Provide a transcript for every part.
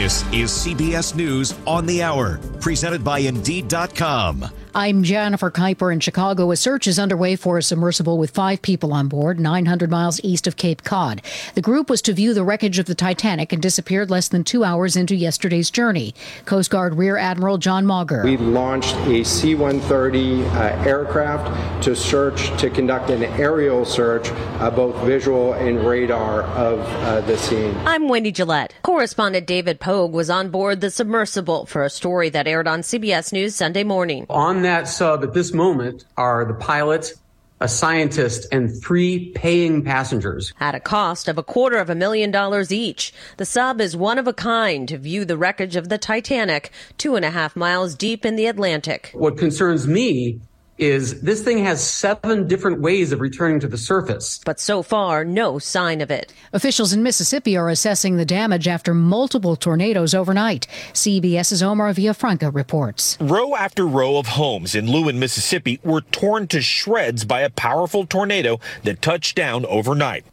This is CBS News on the Hour, presented by Indeed.com. I'm Jennifer Kuiper in Chicago. A search is underway for a submersible with 5 people on board, 900 miles east of Cape Cod. The group was to view the wreckage of the Titanic and disappeared less than 2 hours into yesterday's journey. Coast Guard Rear Admiral John Mauger. We launched a C-130 aircraft to conduct an aerial search, both visual and radar, of the scene. I'm Wendy Gillette. Correspondent David Pogue was on board the submersible for a story that aired on CBS News Sunday morning. On that sub at this moment are the pilot, a scientist, and 3 paying passengers. At a cost of $250,000 each, the sub is one of a kind to view the wreckage of the Titanic 2.5 miles deep in the Atlantic. What concerns me is this thing has 7 different ways of returning to the surface. But so far, no sign of it. Officials in Mississippi are assessing the damage after multiple tornadoes overnight. CBS's Omar Villafranca reports. Row after row of homes in Lewin, Mississippi were torn to shreds by a powerful tornado that touched down overnight.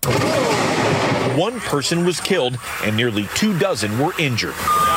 1 person was killed and nearly 24 were injured.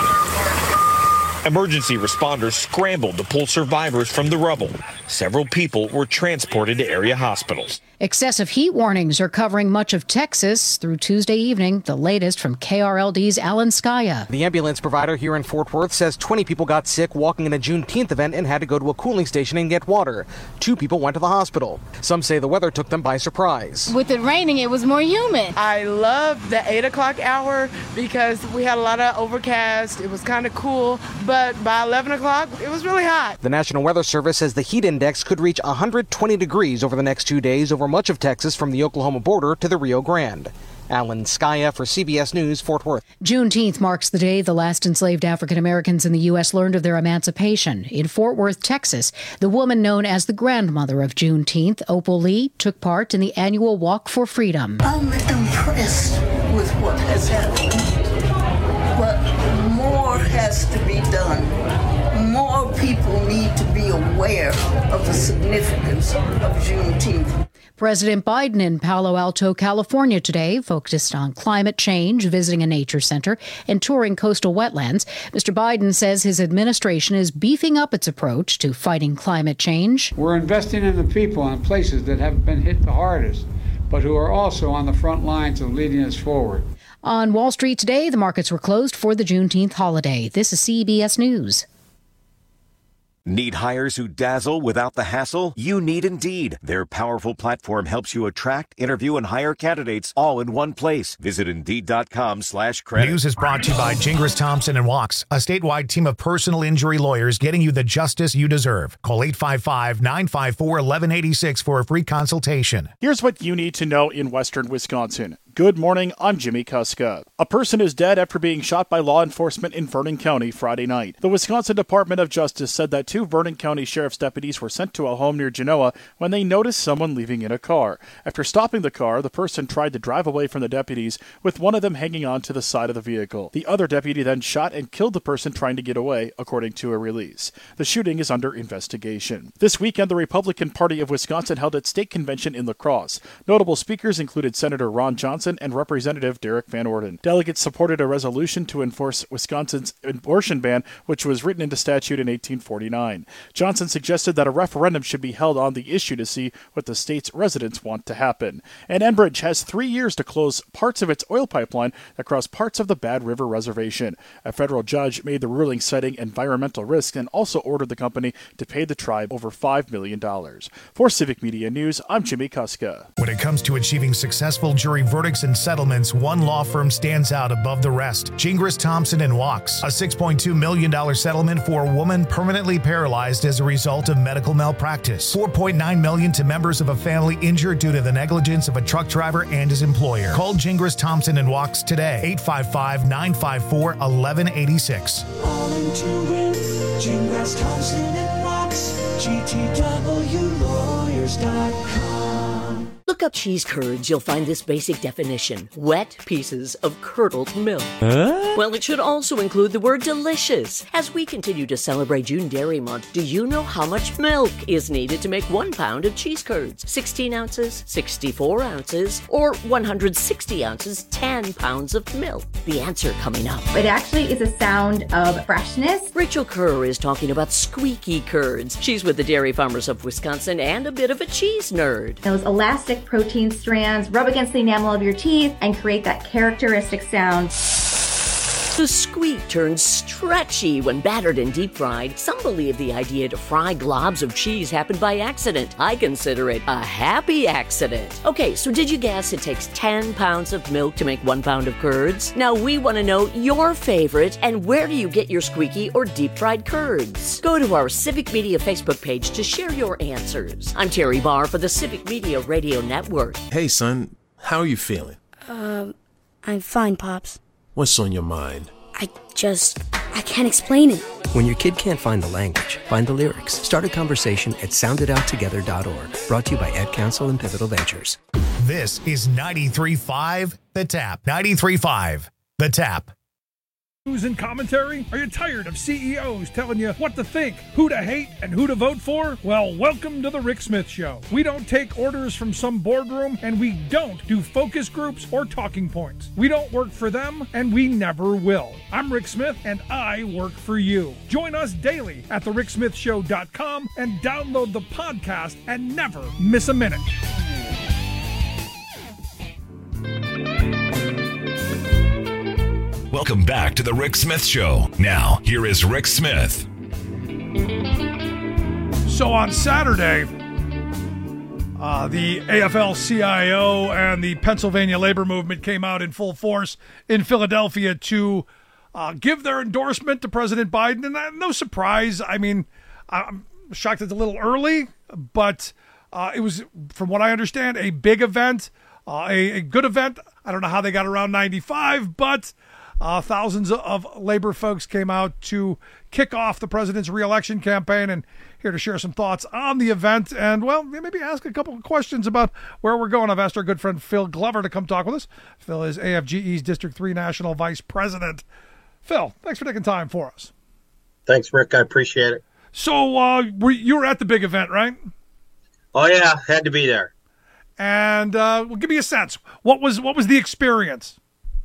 Emergency responders scrambled to pull survivors from the rubble. Several people were transported to area hospitals. Excessive heat warnings are covering much of Texas through Tuesday evening. The latest from KRLD's Alan Skaya. The ambulance provider here in Fort Worth says 20 people got sick walking in a Juneteenth event and had to go to a cooling station and get water. 2 people went to the hospital. Some say the weather took them by surprise. With it raining, it was more humid. I love the 8 o'clock hour because we had a lot of overcast. It was kind of cool, but by 11 o'clock, it was really hot. The National Weather Service says the heat index could reach 120 degrees over the next 2 days over much of Texas from the Oklahoma border to the Rio Grande. Alan Skaya for CBS News, Fort Worth. Juneteenth marks the day the last enslaved African Americans in the U.S. learned of their emancipation. In Fort Worth, Texas, the woman known as the grandmother of Juneteenth, Opal Lee, took part in the annual Walk for Freedom. I'm impressed with what has happened, but more has to be done. More people need to be aware of the significance of Juneteenth. President Biden in Palo Alto, California today focused on climate change, visiting a nature center, and touring coastal wetlands. Mr. Biden says his administration is beefing up its approach to fighting climate change. We're investing in the people and places that have been hit the hardest, but who are also on the front lines of leading us forward. On Wall Street today, the markets were closed for the Juneteenth holiday. This is CBS News. Need hires who dazzle without the hassle? You need Indeed. Their powerful platform helps you attract, interview, and hire candidates all in one place. Visit Indeed.com/credit. News is brought to you by Gingras Thompson & Walks, a statewide team of personal injury lawyers getting you the justice you deserve. Call 855-954-1186 for a free consultation. Here's what you need to know in western Wisconsin. Good morning, I'm Jimmy Kuska. A person is dead after being shot by law enforcement in Vernon County Friday night. The Wisconsin Department of Justice said that 2 Vernon County Sheriff's deputies were sent to a home near Genoa when they noticed someone leaving in a car. After stopping the car, the person tried to drive away from the deputies, with one of them hanging on to the side of the vehicle. The other deputy then shot and killed the person trying to get away, according to a release. The shooting is under investigation. This weekend, the Republican Party of Wisconsin held its state convention in La Crosse. Notable speakers included Senator Ron Johnson and Representative Derek Van Orden. Delegates supported a resolution to enforce Wisconsin's abortion ban, which was written into statute in 1849. Johnson suggested that a referendum should be held on the issue to see what the state's residents want to happen. And Enbridge has 3 years to close parts of its oil pipeline across parts of the Bad River Reservation. A federal judge made the ruling citing environmental risks and also ordered the company to pay the tribe over $5 million. For Civic Media News, I'm Jimmy Kuska. When it comes to achieving successful jury verdicts and settlements, one law firm stands out above the rest. Gingras Thompson & Walks, a $6.2 million settlement for a woman permanently paralyzed as a result of medical malpractice. $4.9 million to members of a family injured due to the negligence of a truck driver and his employer. Call Gingras Thompson & Walks today, 855-954-1186. All into it, Gingras Thompson & Walks, GTWlawyers.com. Look look up cheese curds, you'll find this basic definition: wet pieces of curdled milk. Well, it should also include the word delicious. As we continue to celebrate June Dairy Month, do you know how much milk is needed to make 1 pound of cheese curds? 16 ounces, 64 ounces, or 160 ounces, 10 pounds of milk? The answer coming up. It actually is a sound of freshness. Rachel Kerr is talking about squeaky curds. She's with the Dairy Farmers of Wisconsin and a bit of a cheese nerd. Those elastic protein strands rub against the enamel of your teeth and create that characteristic sound. The squeak turns stretchy when battered and deep fried. Some believe the idea to fry globs of cheese happened by accident. I consider it a happy accident. Okay, so did you guess it takes 10 pounds of milk to make 1 pound of curds? Now we want to know your favorite, and where do you get your squeaky or deep fried curds? Go to our Civic Media Facebook page to share your answers. I'm Terry Barr for the Civic Media Radio Network. Hey son, how are you feeling? I'm fine, Pops. What's on your mind? I can't explain it. When your kid can't find the language, find the lyrics. Start a conversation at sounditouttogether.org. Brought to you by Ad Council and Pivotal Ventures. This is 93.5 The Tap. 93.5 The Tap. News and commentary? Are you tired of CEOs telling you what to think, who to hate, and who to vote for? Well, welcome to the Rick Smith Show. We don't take orders from some boardroom, and we don't do focus groups or talking points. We don't work for them, and we never will. I'm Rick Smith, and I work for you. Join us daily at thericksmithshow.com and download the podcast and never miss a minute. Welcome back to the Rick Smith Show. Now, here is Rick Smith. So on Saturday, the AFL-CIO and the Pennsylvania labor movement came out in full force in Philadelphia to give their endorsement to President Biden. And no surprise, I mean, I'm shocked it's a little early, but it was, from what I understand, a big event, a good event. I don't know how they got around 95, but thousands of labor folks came out to kick off the president's re-election campaign, and here to share some thoughts on the event and, well, maybe ask a couple of questions about where we're going. I've asked our good friend Phil Glover to come talk with us. Phil is AFGE's District 3 National Vice President. Phil, thanks for taking time for us. Thanks, Rick. I appreciate it. So you were at the big event, right? Oh, yeah. Had to be there. And well, give me a sense. What was the experience?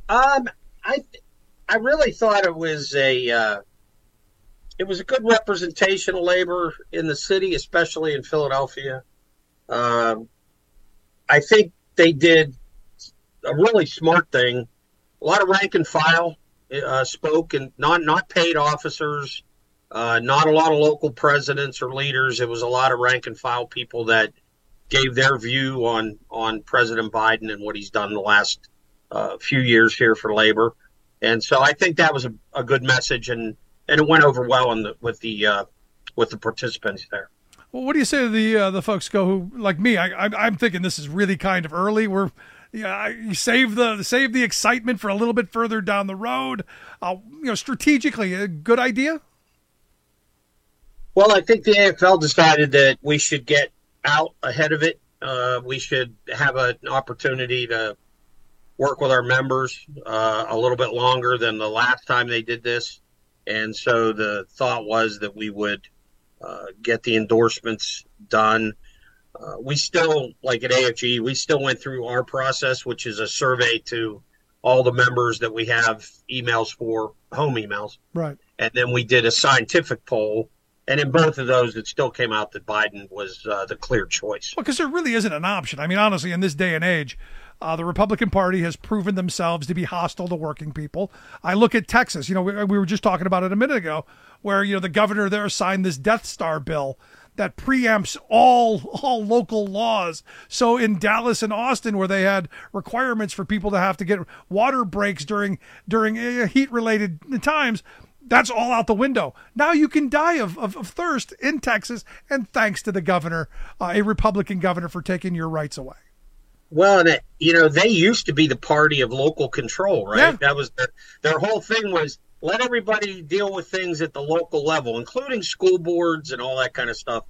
I really thought it was a good representation of labor in the city, especially in Philadelphia. I think they did a really smart thing. A lot of rank and file spoke, and not paid officers, not a lot of local presidents or leaders. It was a lot of rank and file people that gave their view on President Biden and what he's done the last few years here for labor. And so I think that was a good message, and it went over well with the participants there. Well, what do you say to the folks who, like me, I'm thinking this is really kind of early. You save the excitement for a little bit further down the road. Strategically, a good idea. Well, I think the AFL decided that we should get out ahead of it. We should have an opportunity to work with our members a little bit longer than the last time they did this. And so the thought was that we would get the endorsements done. We still, like at AFG, we still went through our process, which is a survey to all the members that we have emails for, home emails. Right. And then we did a scientific poll. And in both of those, it still came out that Biden was the clear choice. Well, because there really isn't an option. I mean, honestly, in this day and age, the Republican Party has proven themselves to be hostile to working people. I look at Texas. We were just talking about it a minute ago, where the governor there signed this Death Star bill that preempts all local laws. So in Dallas and Austin, where they had requirements for people to have to get water breaks during heat-related times, that's all out the window. Now you can die of thirst in Texas, and thanks to the governor, a Republican governor, for taking your rights away. Well, they used to be the party of local control, right? Yeah. That was their whole thing was let everybody deal with things at the local level, including school boards and all that kind of stuff.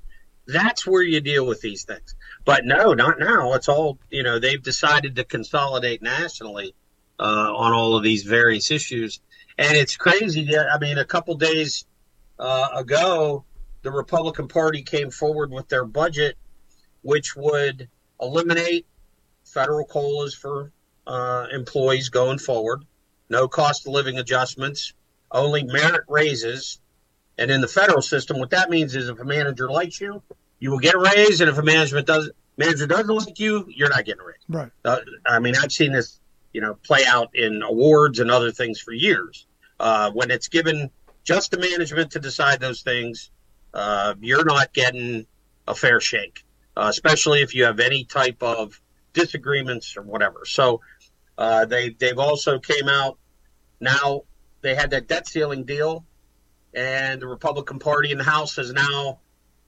That's where you deal with these things. But no, not now. It's all, they've decided to consolidate nationally on all of these various issues. And it's crazy. I mean, a couple days ago, the Republican Party came forward with their budget, which would eliminate federal COLAs for employees going forward, no cost of living adjustments, only merit raises. And in the federal system, what that means is if a manager likes you, you will get a raise, and if a manager doesn't like you, you're not getting a raise. Right. I mean, I've seen this, play out in awards and other things for years. When it's given just to management to decide those things, you're not getting a fair shake, especially if you have any type of disagreements or whatever. So they've also came out now. They had that debt ceiling deal, and the Republican Party in the House has now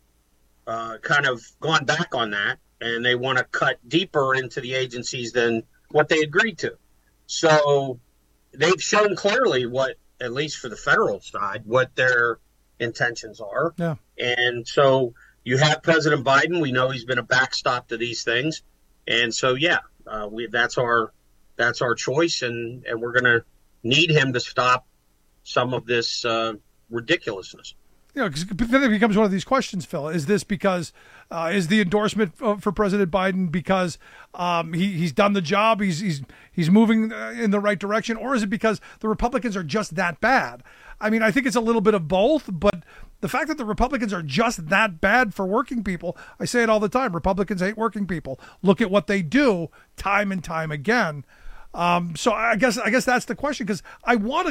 kind of gone back on that, and they want to cut deeper into the agencies than what they agreed to. So they've shown clearly what, at least for the federal side, what their intentions are. Yeah. And so you have President Biden. We know he's been a backstop to these things. And so, that's our choice, and we're going to need him to stop some of this ridiculousness. Because then it becomes one of these questions, Phil. Is this because is the endorsement for President Biden because he's done the job, he's moving in the right direction, or is it because the Republicans are just that bad? I mean, I think it's a little bit of both, but the fact that the Republicans are just that bad for working people, I say it all the time. Republicans hate working people. Look at what they do time and time again. So I guess that's the question, because I want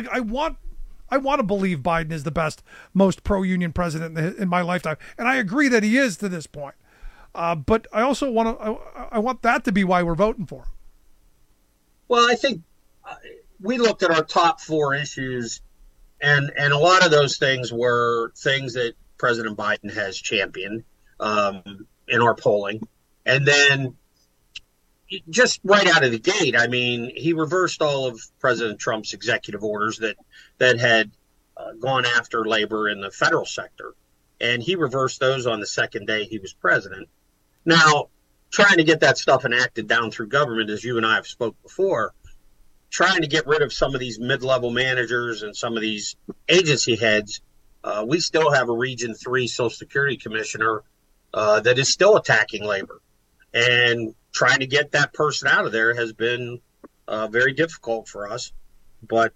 to believe Biden is the best, most pro-union president in my lifetime, and I agree that he is to this point. But I also want that to be why we're voting for him. Well, I think we looked at our top 4 issues, and a lot of those things were things that President Biden has championed in our polling, and then just right out of the gate, I mean, he reversed all of President Trump's executive orders that had gone after labor in the federal sector. And he reversed those on the second day he was president. Now, trying to get that stuff enacted down through government, as you and I have spoke before, trying to get rid of some of these mid-level managers and some of these agency heads, we still have a Region 3 Social Security commissioner that is still attacking labor. And trying to get that person out of there has been very difficult for us. But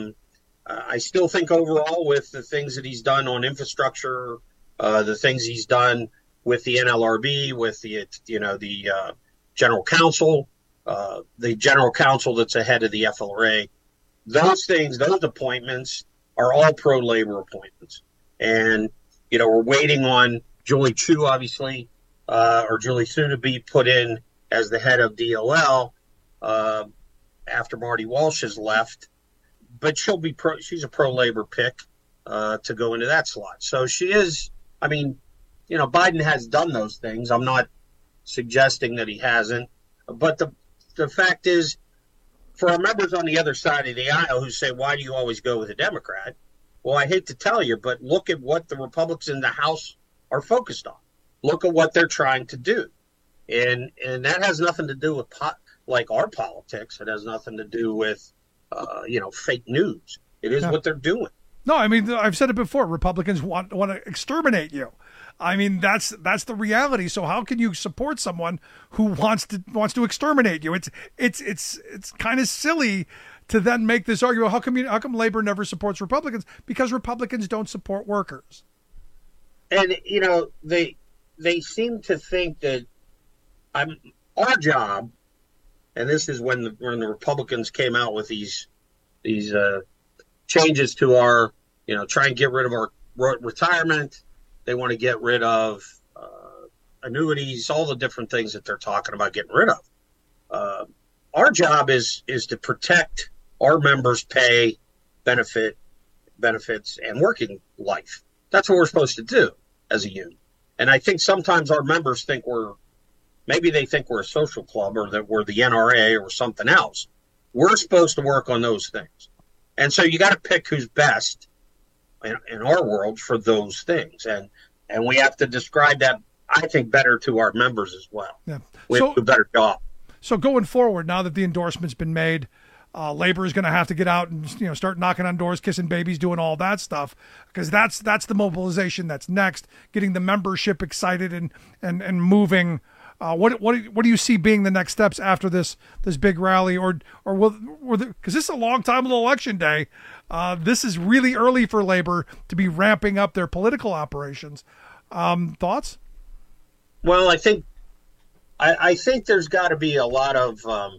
I still think overall, with the things that he's done on infrastructure, the things he's done with the NLRB, with the general counsel, the general counsel that's ahead of the FLRA, those things, those appointments are all pro-labor appointments. And, we're waiting on Julie Chu, obviously, or Julie Su to be put in as the head of DOL after Marty Walsh has left, but she's a pro-labor pick to go into that slot. So she is. I mean, Biden has done those things. I'm not suggesting that he hasn't, but the fact is, for our members on the other side of the aisle who say, "Why do you always go with a Democrat?" Well, I hate to tell you, but look at what the Republicans in the House are focused on. Look at what they're trying to do. And that has nothing to do with our politics. It has nothing to do with, fake news. It is what they're doing. No, I mean, I've said it before. Republicans want to exterminate you. I mean, that's the reality. So how can you support someone who wants to exterminate you? It's kind of silly to then make this argument. How come labor never supports Republicans? Because Republicans don't support workers. And they seem to think that our job, and this is when the Republicans came out with these changes to our, try and get rid of our retirement. They want to get rid of annuities, all the different things that they're talking about getting rid of. Our job is to protect our members' pay, benefits, and working life. That's what we're supposed to do as a union. And I think sometimes our members think maybe they think we're a social club, or that we're the NRA or something else. We're supposed to work on those things. And so you got to pick who's best in our world for those things. And we have to describe that I think, better to our members as well. Yeah. We have to do a better job. So going forward, now that the endorsement's been made, labor is going to have to get out and start knocking on doors, kissing babies, doing all that stuff, because that's the mobilization that's next. Getting the membership excited and moving. What do you see being the next steps after this big rally, or will because this is a long time until Election Day. This is really early for labor to be ramping up their political operations. Thoughts? Well, I think there's got to be a lot of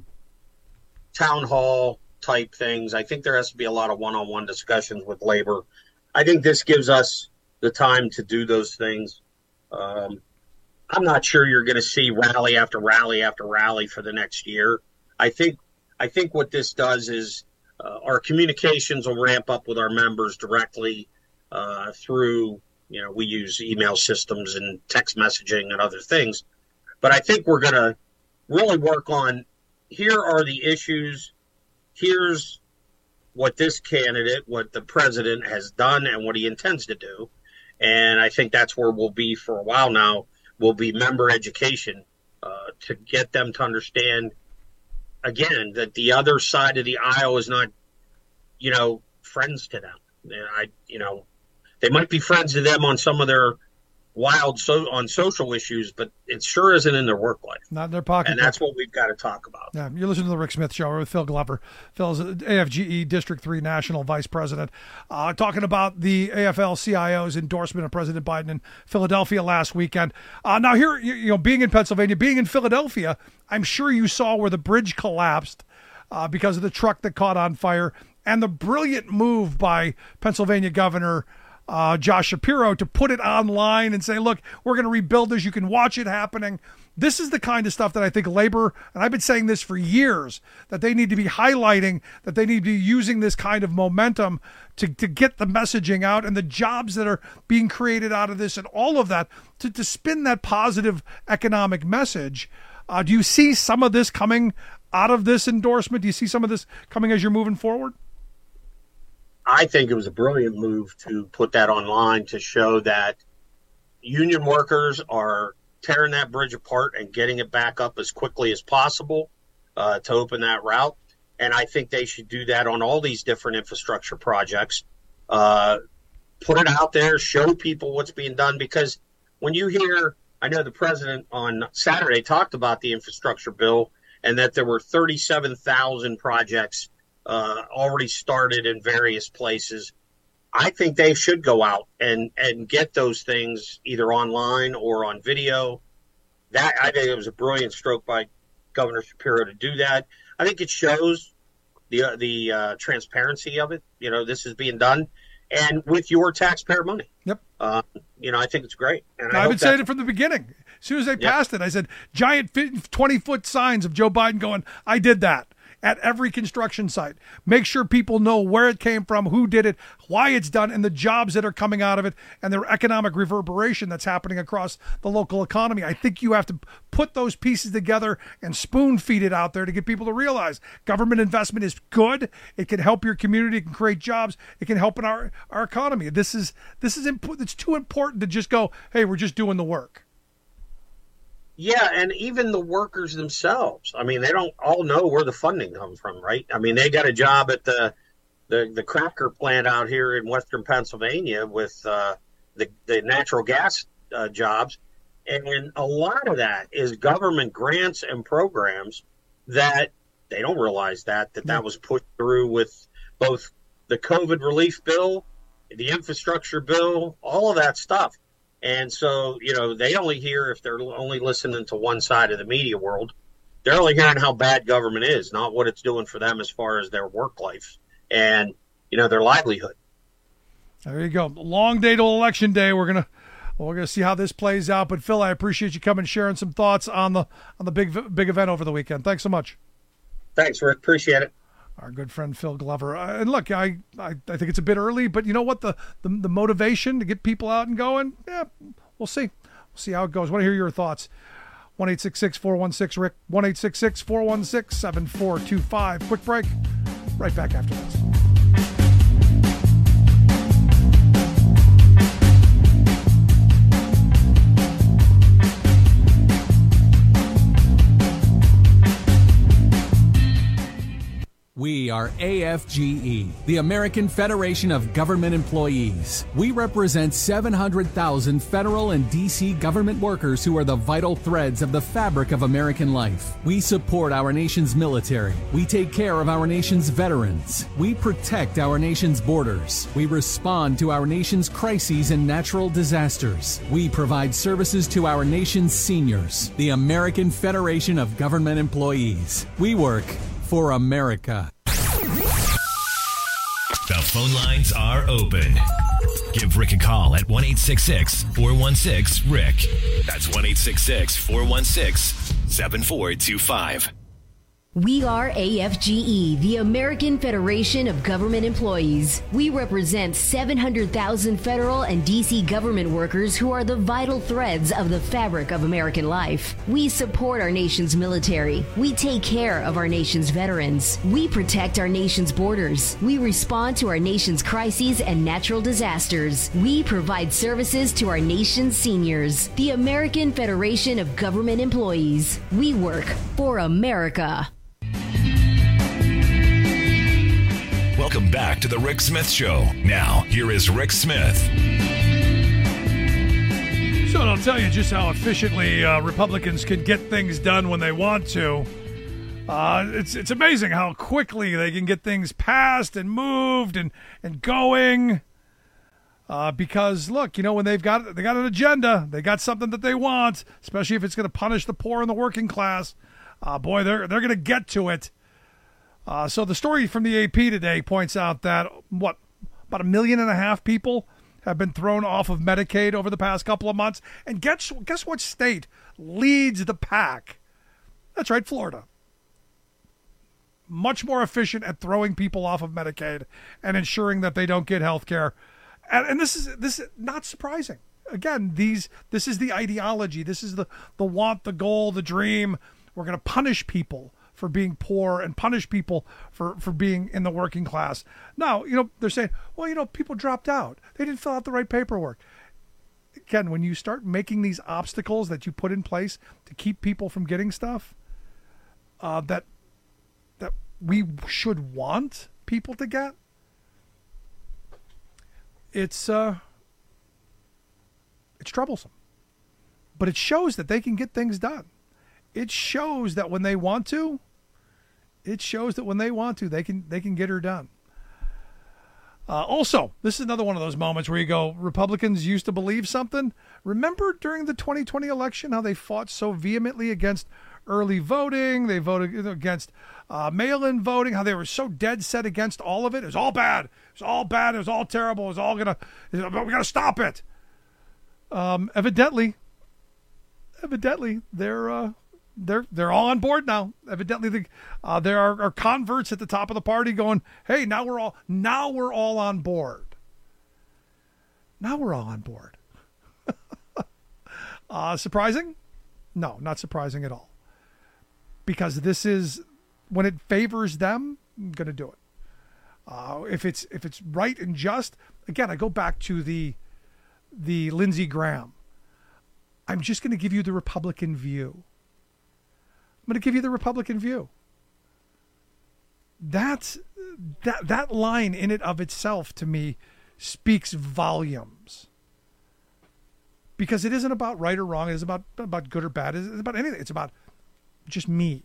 town hall type things. I think there has to be a lot of one-on-one discussions with labor. I think this gives us the time to do those things. I'm not sure you're going to see rally after rally after rally for the next year. I think what this does is our communications will ramp up with our members directly through, we use email systems and text messaging and other things. But I think we're going to really work on, here are the issues, here's what this candidate, what the president has done and what he intends to do. And I think that's where we'll be for a while now, will be member education to get them to understand, again, that the other side of the aisle is not, friends to them. And they might be friends to them on some of their on social issues, but it sure isn't in their work life. Not in their pocket. And that's what we've got to talk about. Yeah, you're listening to the Rick Smith Show. We're with Phil Glover. Phil's AFGE District 3 National Vice President, talking about the AFL-CIO's endorsement of President Biden in Philadelphia last weekend. Now here, being in Pennsylvania, being in Philadelphia, I'm sure you saw where the bridge collapsed because of the truck that caught on fire, and the brilliant move by Pennsylvania Governor Josh Shapiro to put it online and say, look, we're going to rebuild this. You can watch it happening. This is the kind of stuff that I think labor, and I've been saying this for years, that they need to be highlighting, that they need to be using this kind of momentum to get the messaging out, and the jobs that are being created out of this and all of that to spin that positive economic message. Do you see some of this coming out of this endorsement? Do you see some of this coming as you're moving forward? I think it was a brilliant move to put that online to show that union workers are tearing that bridge apart and getting it back up as quickly as possible to open that route. And I think they should do that on all these different infrastructure projects. Put it out there, show people what's being done, because when you hear, I know the president on Saturday talked about the infrastructure bill and that there were 37,000 projects already started in various places. I think they should go out and get those things either online or on video. That, I think it was a brilliant stroke by Governor Shapiro to do that. I think it shows the transparency of it. This is being done, and with your taxpayer money. Yep. I think it's great. And I've been saying it from the beginning. As soon as they passed it, I said, giant 20-foot signs of Joe Biden going, I did that. At every construction site. Make sure people know where it came from, who did it, why it's done, and the jobs that are coming out of it, and the economic reverberation that's happening across the local economy. I think you have to put those pieces together and spoon feed it out there to get people to realize government investment is good. It can help your community. It can create jobs. It can help in our economy. This is it's too important to just go, hey, we're just doing the work. Yeah, and even the workers themselves. I mean, they don't all know where the funding comes from, right? I mean, they got a job at the cracker plant out here in Western Pennsylvania with the natural gas jobs, and a lot of that is government grants and programs that they don't realize that was pushed through with both the COVID relief bill, the infrastructure bill, all of that stuff. And so, they only hear, if they're only listening to one side of the media world, they're only hearing how bad government is, not what it's doing for them as far as their work life and, their livelihood. There you go. Long day till Election Day. We're gonna see how this plays out. But Phil, I appreciate you coming and sharing some thoughts on the big event over the weekend. Thanks so much. Thanks, Rick. Appreciate it. Our good friend Phil Glover. And look, I think it's a bit early, but you know what? The motivation to get people out and going, we'll see. We'll see how it goes. I want to hear your thoughts. 1-866-416-RICK, 1-866-416-7425. Quick break. Right back after this. are AFGE, the American Federation of Government Employees. We represent 700,000 federal and D.C. government workers who are the vital threads of the fabric of American life. We support our nation's military. We take care of our nation's veterans. We protect our nation's borders. We respond to our nation's crises and natural disasters. We provide services to our nation's seniors. The American Federation of Government Employees. We work for America. The phone lines are open. Give Rick a call at 1-866-416-RICK. That's 1-866-416-7425. We are AFGE, the American Federation of Government Employees. We represent 700,000 federal and D.C. government workers who are the vital threads of the fabric of American life. We support our nation's military. We take care of our nation's veterans. We protect our nation's borders. We respond to our nation's crises and natural disasters. We provide services to our nation's seniors. The American Federation of Government Employees. We work for America. Welcome back to the Rick Smith Show. Now, here is Rick Smith. So I'll tell you just how efficiently Republicans can get things done when they want to. It's amazing how quickly they can get things passed and moved and going. Because look, when they got an agenda, they got something that they want, especially if it's going to punish the poor and the working class. Boy, they're going to get to it. So the story from the AP today points out that, about 1.5 million people have been thrown off of Medicaid over the past couple of months. And guess what state leads the pack? That's right, Florida. Much more efficient at throwing people off of Medicaid and ensuring that they don't get health care. And this is not surprising. Again, this is the ideology. This is the want, the goal, the dream. We're going to punish people for being poor and punish people for being in the working class. Now, they're saying, well, people dropped out. They didn't fill out the right paperwork. Again, when you start making these obstacles that you put in place to keep people from getting stuff that we should want people to get, it's troublesome. But it shows that they can get things done. It shows that when they want to, they can get her done. Also, this is another one of those moments where you go, Republicans used to believe something. Remember during the 2020 election how they fought so vehemently against early voting? They voted against mail-in voting, how they were so dead set against all of it. It was all bad. It was all bad. It was all terrible. It was all we got to stop it. Evidently, they're all on board now. Evidently, there are converts at the top of the party going, "Hey, now we're all on board. Now we're all on board." Surprising? No, not surprising at all. Because this is when it favors them, I'm going to do it. If it's right and just, again, I go back to the Lindsey Graham. I'm just going to give you the Republican view. I'm going to give you the Republican view. That line in it of itself to me speaks volumes. Because it isn't about right or wrong. It isn't about good or bad. It's about anything. It's about just me.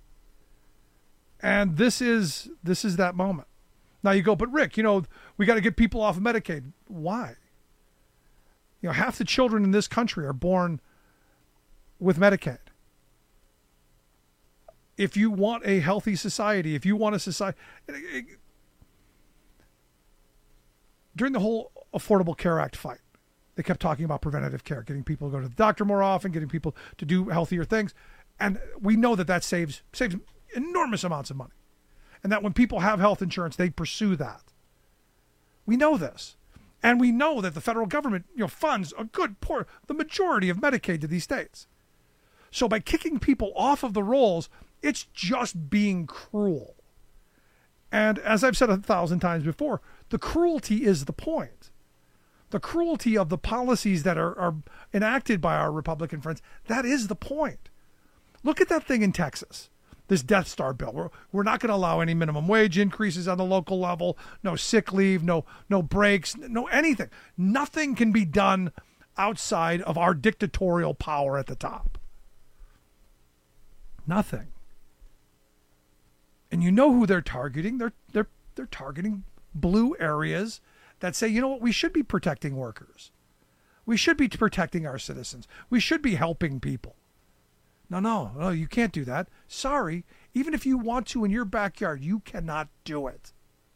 And this is that moment. Now you go, but Rick, we got to get people off of Medicaid. Why? Half the children in this country are born with Medicaid. If you want a healthy society, if you want a society... During the whole Affordable Care Act fight, they kept talking about preventative care, getting people to go to the doctor more often, getting people to do healthier things. And we know that saves enormous amounts of money. And that when people have health insurance, they pursue that. We know this. And we know that the federal government, funds the majority of Medicaid to these states. So by kicking people off of the rolls, it's just being cruel. And as I've said 1,000 times before, the cruelty is the point. The cruelty of the policies that are enacted by our Republican friends, that is the point. Look at that thing in Texas. this Death Star bill. We're not going to allow any minimum wage increases on the local level, no sick leave, no breaks, no anything. Nothing can be done outside of our dictatorial power at the top. Nothing. And you know who they're targeting? They're targeting blue areas that say, you know what, we should be protecting workers. We should be protecting our citizens. We should be helping people. No, you can't do that. Sorry, even if you want to in your backyard, you cannot do it.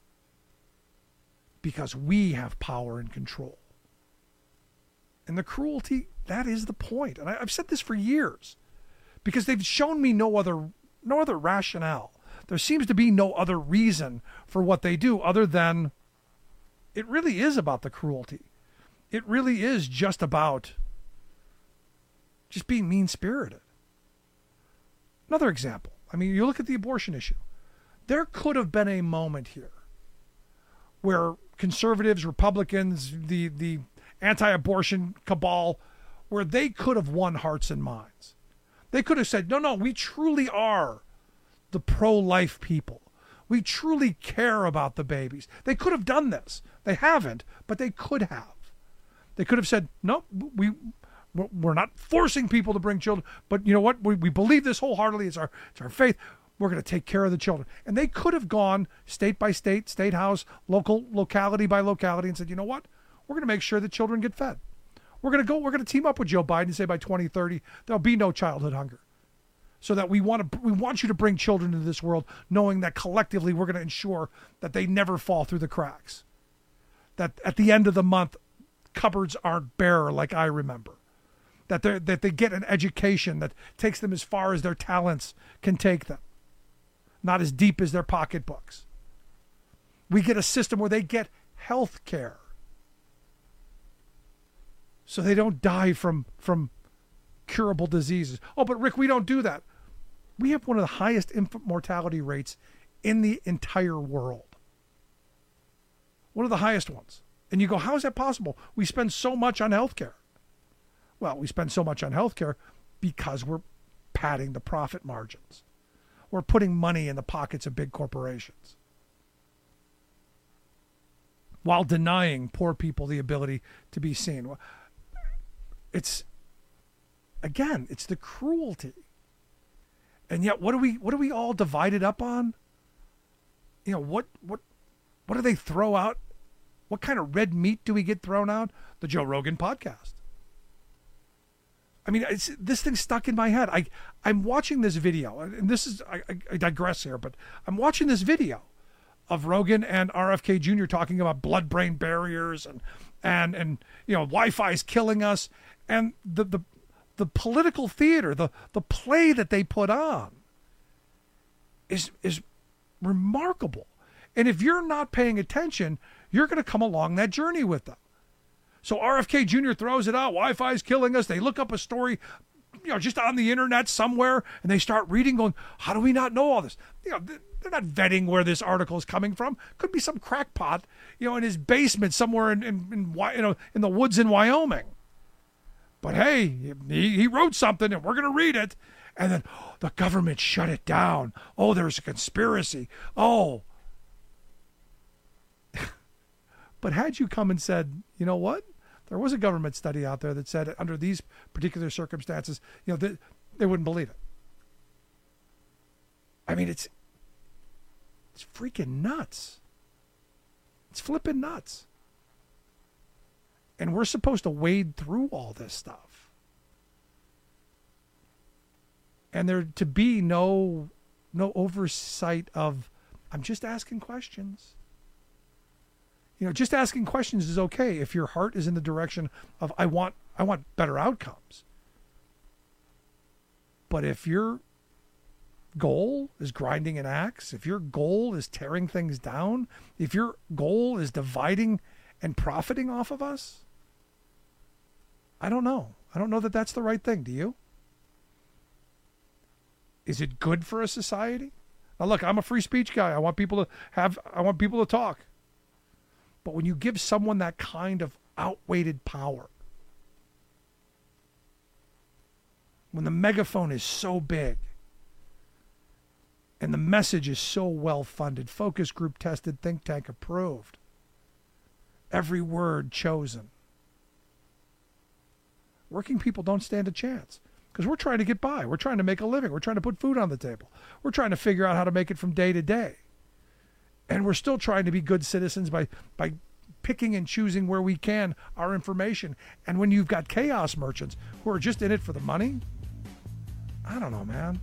Because we have power and control. And the cruelty, that is the point. And I've said this for years. Because they've shown me no other rationale. There seems to be no other reason for what they do other than it really is about the cruelty. It really is just about just being mean-spirited. Another example. I mean, you look at the abortion issue. There could have been a moment here where conservatives, Republicans, the anti-abortion cabal, where they could have won hearts and minds. They could have said, no, we truly are the pro-life people. We truly care about the babies. They could have done this. They haven't, but they could have. They could have said, no, we're not forcing people to bring children, but you know what? We believe this wholeheartedly. It's our faith. We're going to take care of the children. And they could have gone state by state, state house, locality by locality, and said, you know what? We're going to make sure that children get fed. We're going to team up with Joe Biden and say by 2030, there'll be no childhood hunger. So that we want you to bring children into this world, knowing that collectively we're going to ensure that they never fall through the cracks. That at the end of the month, cupboards aren't bare like I remember. That they get an education that takes them as far as their talents can take them, not as deep as their pocketbooks. We get a system where they get health care, so they don't die from curable diseases. Oh, but Rick, we don't do that. We have one of the highest infant mortality rates in the entire world. One of the highest ones. And you go, how is that possible? We spend so much on healthcare. Well, we spend so much on healthcare because we're padding the profit margins. We're putting money in the pockets of big corporations while denying poor people the ability to be seen. It's the cruelty. And yet, what are we all divided up on? You know, what do they throw out? What kind of red meat do we get thrown out? The Joe Rogan podcast. I mean, this thing's stuck in my head. I'm watching this video, and this is, I digress here, but I'm watching this video of Rogan and RFK Jr. talking about blood-brain barriers and you know, Wi-Fi is killing us, and the political theater, the play that they put on is remarkable. And if you're not paying attention, you're going to come along that journey with them. So RFK Jr. throws it out, Wi-Fi is killing us. They look up a story, you know, just on the internet somewhere, and they start reading going, how do we not know all this? You know, they're not vetting where this article is coming from. Could be some crackpot, you know, in his basement somewhere in the woods in Wyoming. But hey, he wrote something and we're going to read it. And then the government shut it down. Oh, there's a conspiracy. Oh. But had you come and said, you know what? There was a government study out there that said under these particular circumstances, you know, they wouldn't believe it. I mean, it's freaking nuts. It's flipping nuts. And we're supposed to wade through all this stuff. And there to be no oversight of, I'm just asking questions. You know, just asking questions is okay if your heart is in the direction of, I want better outcomes. But if your goal is grinding an axe, if your goal is tearing things down, if your goal is dividing and profiting off of us, I don't know. I don't know that that's the right thing. Do you? Is it good for a society? Now look, I'm a free speech guy. I want people to talk. But when you give someone that kind of outweighted power, when the megaphone is so big, And the message is so well-funded, focus group tested, think tank approved. Every word chosen. Working people don't stand a chance because we're trying to get by. We're trying to make a living. We're trying to put food on the table. We're trying to figure out how to make it from day to day. And we're still trying to be good citizens by picking and choosing where we can our information. And when you've got chaos merchants who are just in it for the money, I don't know, man.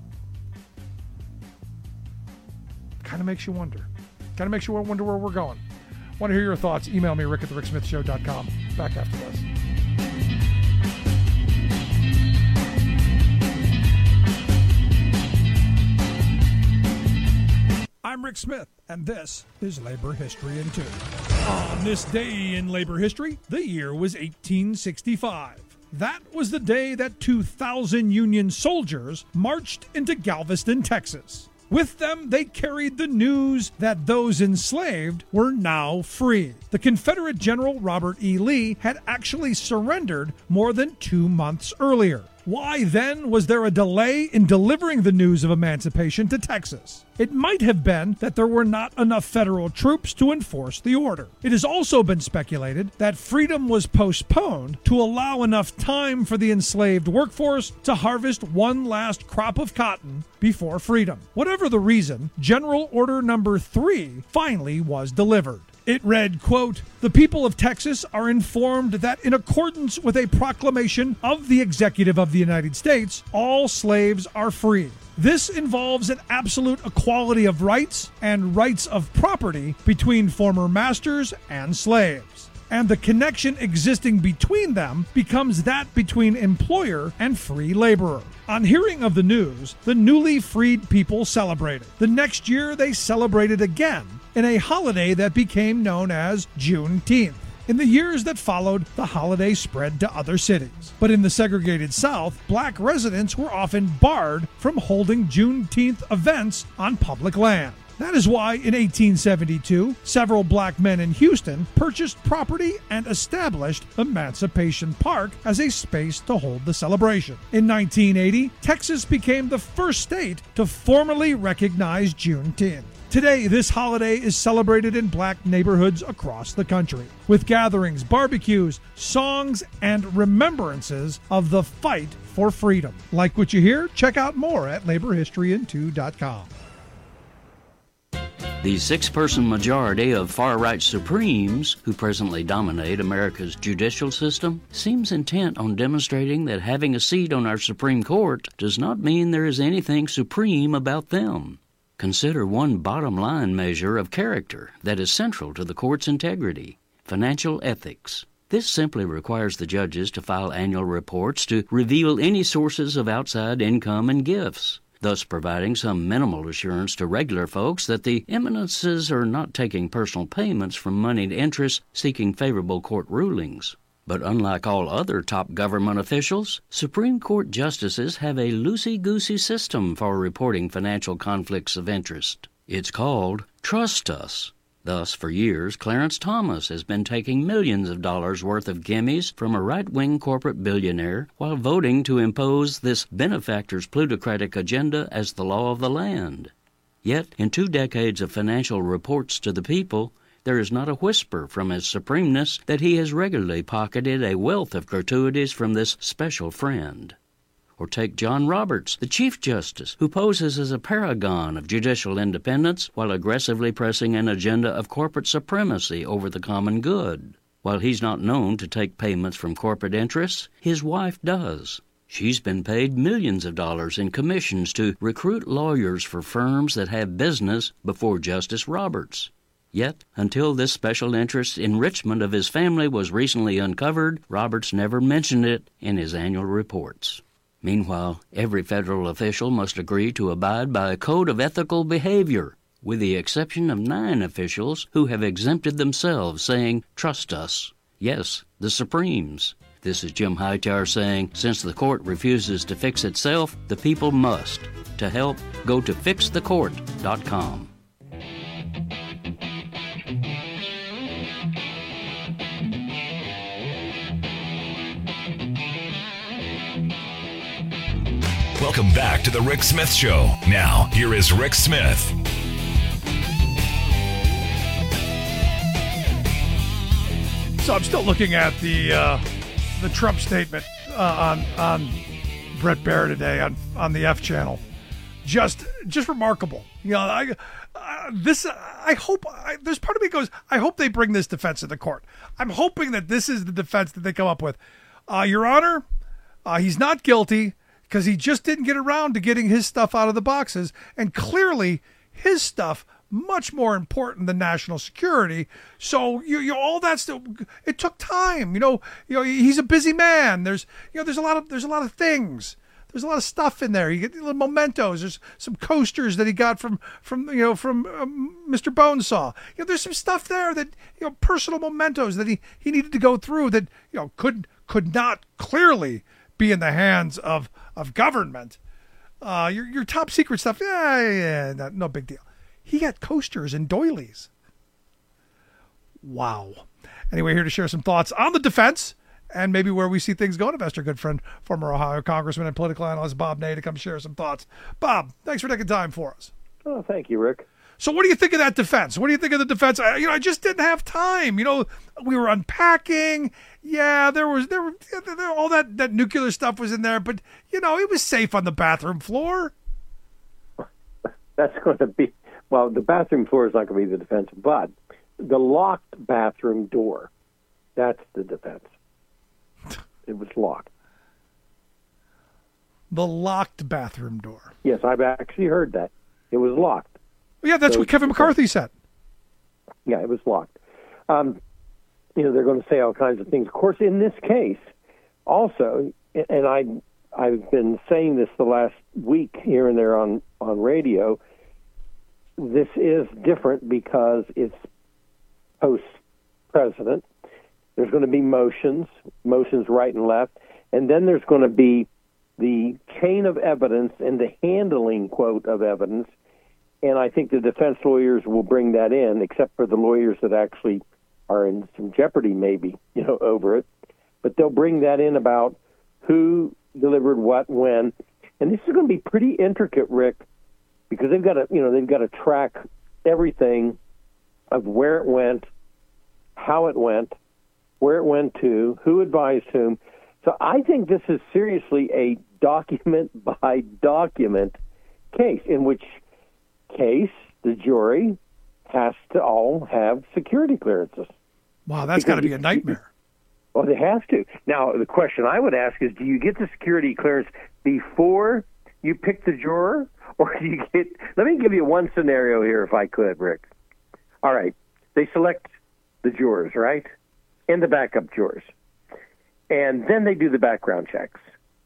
Kind of makes you wonder. Kind of makes you wonder where we're going. Want to hear your thoughts? Email me, rick@thericksmithshow.com. Back after this. I'm Rick Smith, and this is Labor History in 2. On this day in labor history, the year was 1865. That was the day that 2,000 Union soldiers marched into Galveston, Texas. With them, they carried the news that those enslaved were now free. The Confederate General Robert E. Lee had actually surrendered more than 2 months earlier. Why then was there a delay in delivering the news of emancipation to Texas? It might have been that there were not enough federal troops to enforce the order. It has also been speculated that freedom was postponed to allow enough time for the enslaved workforce to harvest one last crop of cotton before freedom. Whatever the reason, General Order Number 3 finally was delivered. It read, quote, "The people of Texas are informed that in accordance with a proclamation of the Executive of the United States, all slaves are free. This involves an absolute equality of rights and rights of property between former masters and slaves. And the connection existing between them becomes that between employer and free laborer." On hearing of the news, the newly freed people celebrated. The next year, they celebrated again in a holiday that became known as Juneteenth. In the years that followed, the holiday spread to other cities. But in the segregated South, black residents were often barred from holding Juneteenth events on public land. That is why in 1872, several black men in Houston purchased property and established Emancipation Park as a space to hold the celebration. In 1980, Texas became the first state to formally recognize Juneteenth. Today, this holiday is celebrated in black neighborhoods across the country, with gatherings, barbecues, songs, and remembrances of the fight for freedom. Like what you hear? Check out more at laborhistoryin2.com. The 6-person majority of far-right Supremes, who presently dominate America's judicial system, seems intent on demonstrating that having a seat on our Supreme Court does not mean there is anything supreme about them. Consider one bottom-line measure of character that is central to the court's integrity: financial ethics. This simply requires the judges to file annual reports to reveal any sources of outside income and gifts, thus providing some minimal assurance to regular folks that the eminences are not taking personal payments from moneyed interests seeking favorable court rulings. But unlike all other top government officials, Supreme Court justices have a loosey-goosey system for reporting financial conflicts of interest. It's called Trust Us. Thus, for years, Clarence Thomas has been taking millions of dollars worth of gimmies from a right-wing corporate billionaire while voting to impose this benefactor's plutocratic agenda as the law of the land. Yet, in 2 decades of financial reports to the people, there is not a whisper from His Supremeness that he has regularly pocketed a wealth of gratuities from this special friend. Or take John Roberts, the Chief Justice, who poses as a paragon of judicial independence while aggressively pressing an agenda of corporate supremacy over the common good. While he's not known to take payments from corporate interests, his wife does. She's been paid millions of dollars in commissions to recruit lawyers for firms that have business before Justice Roberts. Yet, until this special interest enrichment of his family was recently uncovered, Roberts never mentioned it in his annual reports. Meanwhile, every federal official must agree to abide by a code of ethical behavior, with the exception of 9 officials who have exempted themselves, saying, "Trust us." Yes, the Supremes. This is Jim Hightower saying, since the court refuses to fix itself, the people must. To help, go to fixthecourt.com. Welcome back to the Rick Smith Show. Now, here is Rick Smith. So I'm still looking at the Trump statement on Bret Baier today on the F channel. Just remarkable. You know, I hope there's part of me goes, I hope they bring this defense to the court. I'm hoping that this is the defense that they come up with. Your Honor, he's not guilty because he just didn't get around to getting his stuff out of the boxes, and clearly his stuff much more important than national security. So you all that stuff, it took time. You know, he's a busy man. There's a lot of things. There's a lot of stuff in there. You get little mementos. There's some coasters that he got from Mr. Bonesaw. You know, there's some stuff there that, personal mementos that he needed to go through that, could not clearly be in the hands of government. Your top secret stuff, no big deal. He got coasters and doilies. Wow. Anyway, here to share some thoughts on the defense and maybe where we see things going. Investor, good friend, former Ohio Congressman and political analyst Bob Ney, to come share some thoughts. Bob, thanks for taking time for us. Oh, thank you, Rick. So what do you think of that defense? What do you think of the defense? I just didn't have time. We were unpacking. Yeah, there were all that nuclear stuff was in there, but, it was safe on the bathroom floor. That's going to be, well, the bathroom floor is not going to be the defense, but the locked bathroom door, that's the defense. It was locked. The locked bathroom door. Yes, I've actually heard that. It was locked. Yeah, that's what Kevin McCarthy said. Yeah, it was locked. They're going to say all kinds of things. Of course, in this case, also, and I've been saying this the last week here and there on radio, this is different because it's post-president. There's going to be motions right and left, and then there's going to be the chain of evidence and the handling, quote, of evidence, and I think the defense lawyers will bring that in, except for the lawyers that actually are in some jeopardy maybe, over it. But they'll bring that in about who delivered what, when, and this is going to be pretty intricate, Rick, because they've got to track everything of where it went, how it went, where it went to, who advised whom. So I think this is seriously a document-by-document case, in which case the jury has to all have security clearances. Wow, that's got to be a nightmare. Well, they have to. Now, the question I would ask is, do you get the security clearance before you pick the juror? Or do you get... Let me give you one scenario here, if I could, Rick. All right. They select the jurors, right? And the backup jurors. And then they do the background checks.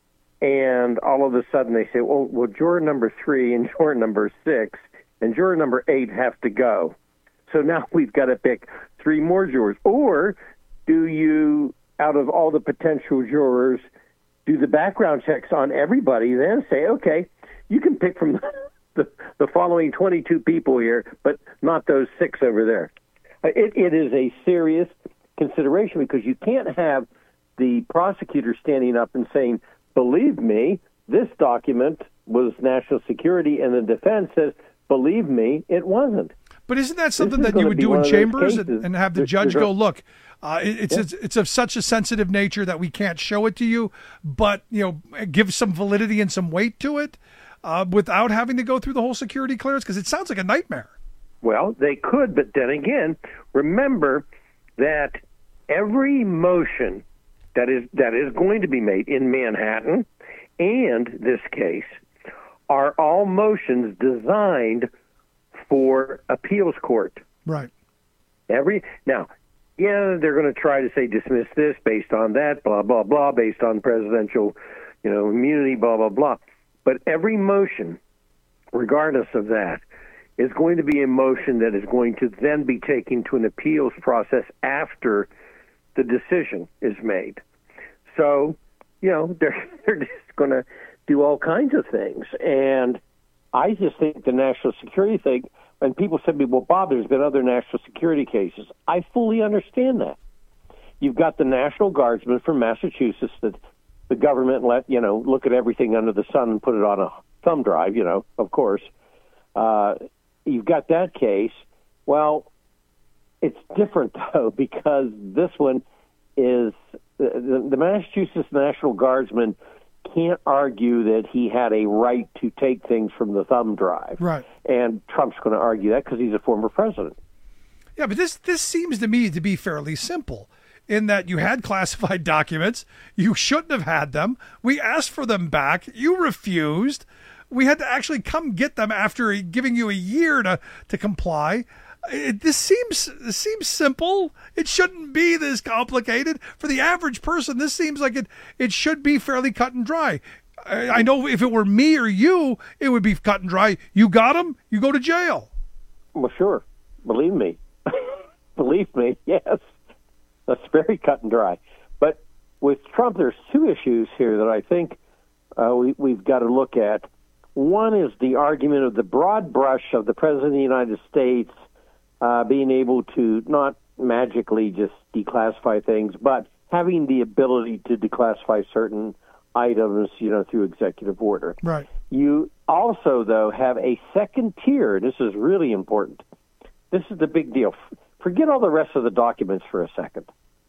And all of a sudden they say, well, juror number 3 and juror number 6 and juror number 8 have to go. So now we've got to pick 3 more jurors. Or do you, out of all the potential jurors, do the background checks on everybody, then say, okay, you can pick from the following 22 people here, but not those 6 over there. It is a serious consideration, because you can't have the prosecutor standing up and saying, believe me, this document was national security, and the defense says, believe me, it wasn't. But isn't that something that you would do in chambers and have the judge go, look, it's of such a sensitive nature that we can't show it to you, but give some validity and some weight to it without having to go through the whole security clearance? Because it sounds like a nightmare. Well, they could, but then again, remember that every motion that is going to be made in Manhattan and this case are all motions designed for appeals court. Right. Now, they're going to try to say dismiss this based on that, blah, blah, blah, based on presidential, immunity, blah, blah, blah. But every motion, regardless of that, is going to be a motion that is going to then be taken to an appeals process after the decision is made. So, they're just going to do all kinds of things. And I just think the national security thing, and people said to me, well, Bob, there's been other national security cases. I fully understand that. You've got the National Guardsman from Massachusetts that the government let, look at everything under the sun and put it on a thumb drive, of course. You've got that case. Well, it's different, though, because this one is the Massachusetts National Guardsman can't argue that he had a right to take things from the thumb drive. Right. And Trump's going to argue that because he's a former president. Yeah, but this seems to me to be fairly simple in that you had classified documents. You shouldn't have had them. We asked for them back. You refused. We had to actually come get them after giving you a year to comply. This seems simple. It shouldn't be this complicated. For the average person, this seems like it should be fairly cut and dry. I know if it were me or you, it would be cut and dry. You got them, you go to jail. Well, sure. Believe me. Believe me, yes. That's very cut and dry. But with Trump, there's two issues here that I think we've got to look at. One is the argument of the broad brush of the President of the United States being able to not magically just declassify things, but having the ability to declassify certain items, through executive order. Right. You also, though, have a second tier. This is really important. This is the big deal. Forget all the rest of the documents for a second.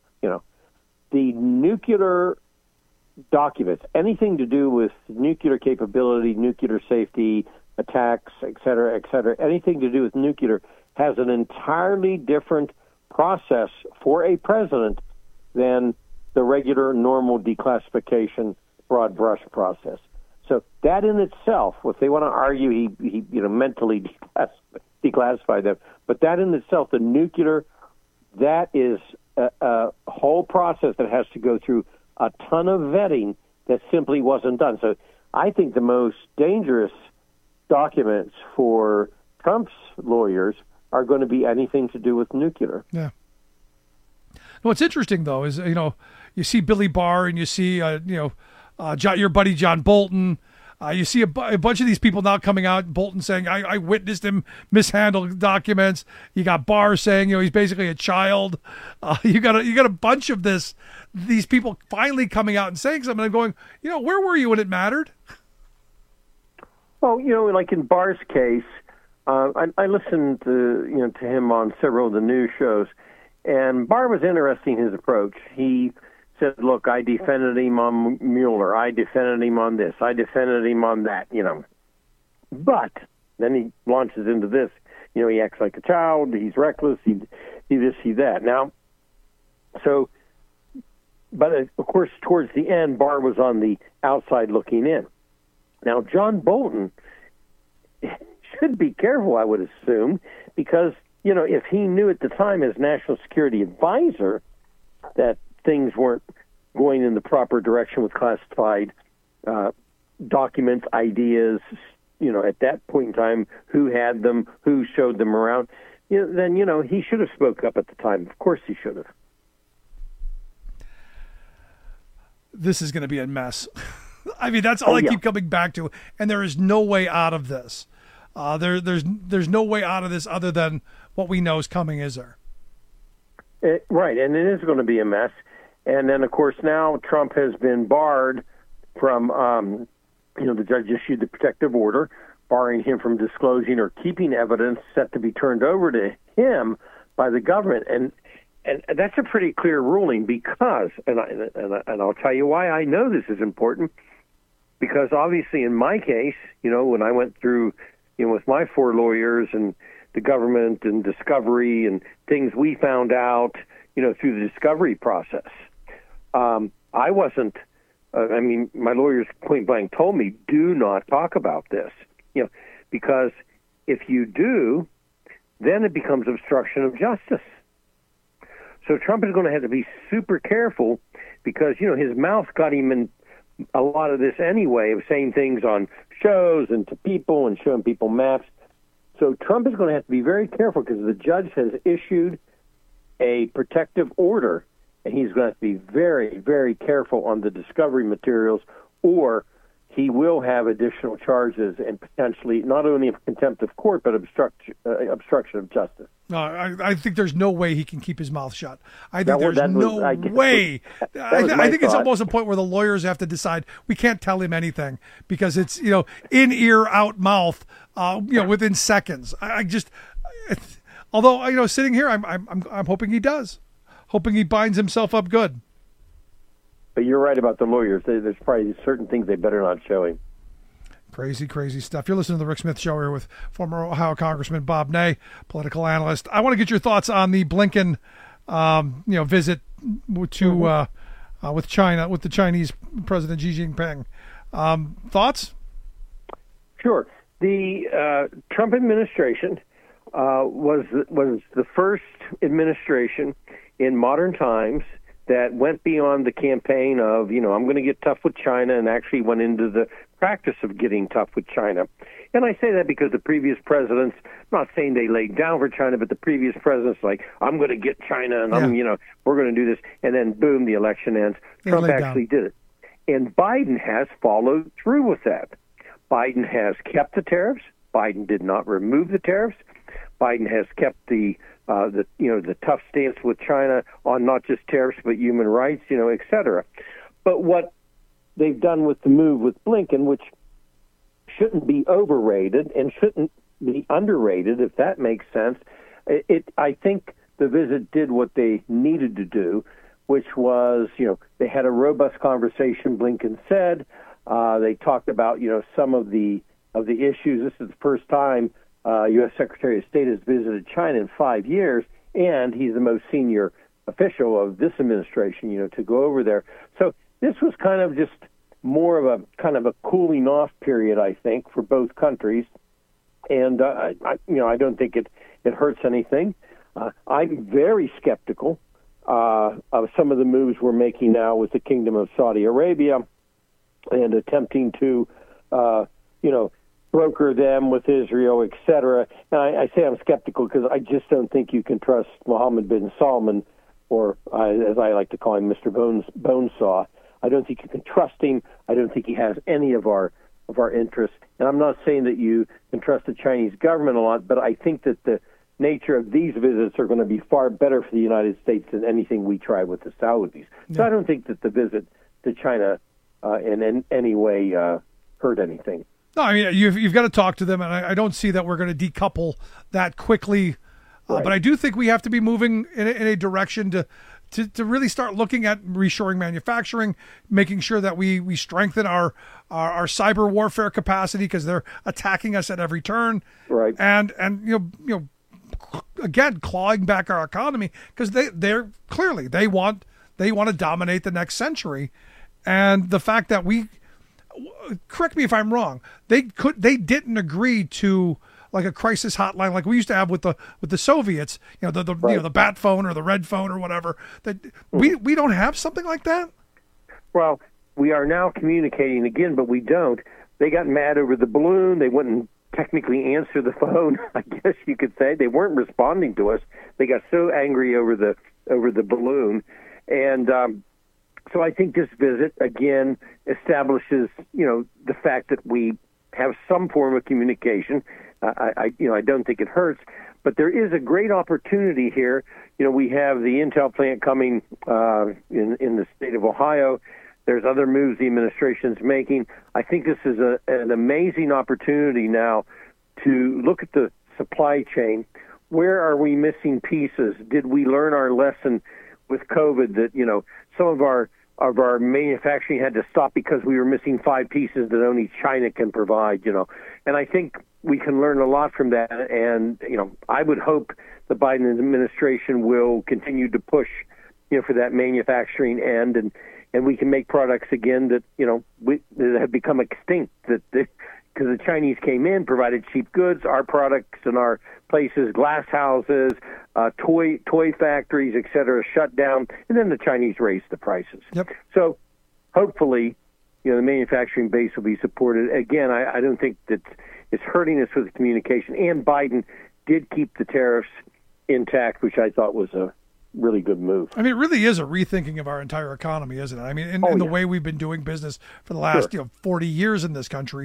The nuclear documents, anything to do with nuclear capability, nuclear safety, attacks, et cetera, anything to do with nuclear has an entirely different process for a president than the regular, normal declassification, broad brush process. So that in itself, if they want to argue he mentally declassified them, but that in itself, the nuclear, that is a whole process that has to go through a ton of vetting that simply wasn't done. So I think the most dangerous documents for Trump's lawyers are going to be anything to do with nuclear. Yeah. What's interesting, though, is, you see Billy Barr and you see, your buddy John Bolton. You see a bunch of these people now coming out, Bolton saying, I witnessed him mishandle documents. You got Barr saying, he's basically a child. You got a bunch of these people finally coming out and saying something and going, where were you when it mattered? Well, like in Barr's case, I listened to him on several of the news shows, and Barr was interesting in his approach. He said, look, I defended him on Mueller. I defended him on this. I defended him on that, But then he launches into this. He acts like a child. He's reckless. He this, he that. Now, but of course, towards the end, Barr was on the outside looking in. Now, John Bolton should be careful, I would assume, because, if he knew at the time as National Security Advisor that things weren't going in the proper direction with classified documents, ideas, at that point in time, who had them, who showed them around, then, he should have spoke up at the time. Of course he should have. This is going to be a mess. I mean, that's all I keep coming back to, and there is no way out of this. There's no way out of this other than what we know is coming, is there? Right, and it is going to be a mess. And then, of course, now Trump has been barred from, the judge issued the protective order, barring him from disclosing or keeping evidence set to be turned over to him by the government. And that's a pretty clear ruling because, and I'll tell you why I know this is important, because obviously in my case, when I went through, with my 4 lawyers and the government and discovery and things we found out, through the discovery process, I wasn't, my lawyers point blank told me, do not talk about this, because if you do, then it becomes obstruction of justice. So Trump is going to have to be super careful because, his mouth got him in a lot of this anyway, of saying things on shows and to people and showing people maps. So Trump is going to have to be very careful because the judge has issued a protective order, and he's going to have to be very, very careful on the discovery materials, or he will have additional charges and potentially not only of contempt of court, but obstruction of justice. No, I think there's no way he can keep his mouth shut. I think there's no way. I think it's almost a point where the lawyers have to decide we can't tell him anything because it's in ear out mouth within seconds. Although sitting here I'm hoping he does, hoping he binds himself up good. But you're right about the lawyers. There's probably certain things they better not show him. Crazy stuff. You're listening to the Rick Smith Show here with former Ohio Congressman Bob Ney, political analyst. I want to get your thoughts on the Blinken, visit to with China, with the Chinese President Xi Jinping. Thoughts? Sure. The Trump administration was the first administration in modern times that went beyond the campaign of, I'm going to get tough with China, and actually went into the practice of getting tough with China. And I say that because the previous presidents, I'm not saying they laid down for China, but the previous presidents, I'm going to get China, and we're going to do this, and then boom, the election ends. Trump actually did it. And Biden has followed through with that. Biden has kept the tariffs. Biden did not remove the tariffs. Biden has kept the tough stance with China on not just tariffs but human rights, et cetera. But what they've done with the move with Blinken, which shouldn't be overrated and shouldn't be underrated, if that makes sense, I think the visit did what they needed to do, which was, they had a robust conversation. Blinken said they talked about, some of the issues. This is the first time U.S. Secretary of State has visited China in 5 years, and he's the most senior official of this administration, to go over there. So this was kind of just more of a cooling off period, I think, for both countries. And I don't think it hurts anything. I'm very skeptical of some of the moves we're making now with the Kingdom of Saudi Arabia and attempting to, broker them with Israel, et cetera. And I say I'm skeptical because I just don't think you can trust Mohammed bin Salman, or as I like to call him, Mr. Bonesaw. I don't think you can trust him. I don't think he has any of our interests. And I'm not saying that you can trust the Chinese government a lot, but I think that the nature of these visits are going to be far better for the United States than anything we try with the Saudis. Yeah. So I don't think that the visit to China in any way hurt anything. No, I mean, you've got to talk to them, and I don't see that we're going to decouple that quickly. Right. But I do think we have to be moving in a direction to really start looking at reshoring manufacturing, making sure that we strengthen our cyber warfare capacity because they're attacking us at every turn. Right. And again, clawing back our economy because they're clearly they want to dominate the next century, and the fact that correct me if I'm wrong, they didn't agree to like a crisis hotline like we used to have with the Soviets, the bat phone or the red phone or whatever. That we don't have something like that. Well, we are now communicating again, but we don't. They got mad over the balloon. They wouldn't technically answer the phone, I guess you could say. They weren't responding to us. They got so angry over the balloon, and so I think this visit again establishes, the fact that we have some form of communication. I don't think it hurts, but there is a great opportunity here. We have the Intel plant coming in the state of Ohio. There's other moves the administration's making. I think this is an amazing opportunity now to look at the supply chain. Where are we missing pieces? Did we learn our lesson with COVID that, some of our manufacturing had to stop because we were missing 5 pieces that only China can provide, And I think we can learn a lot from that. And, I would hope the Biden administration will continue to push, for that manufacturing end, and we can make products again that, that have become extinct, because the Chinese came in, provided cheap goods, our products and our places, glass houses, toy factories, et cetera, shut down, and then the Chinese raised the prices. Yep. So hopefully, the manufacturing base will be supported. Again, I don't think that it's hurting us with the communication, and Biden did keep the tariffs intact, which I thought was a really good move. I mean, it really is a rethinking of our entire economy, isn't it? I mean, in the way we've been doing business for the last 40 years in this country.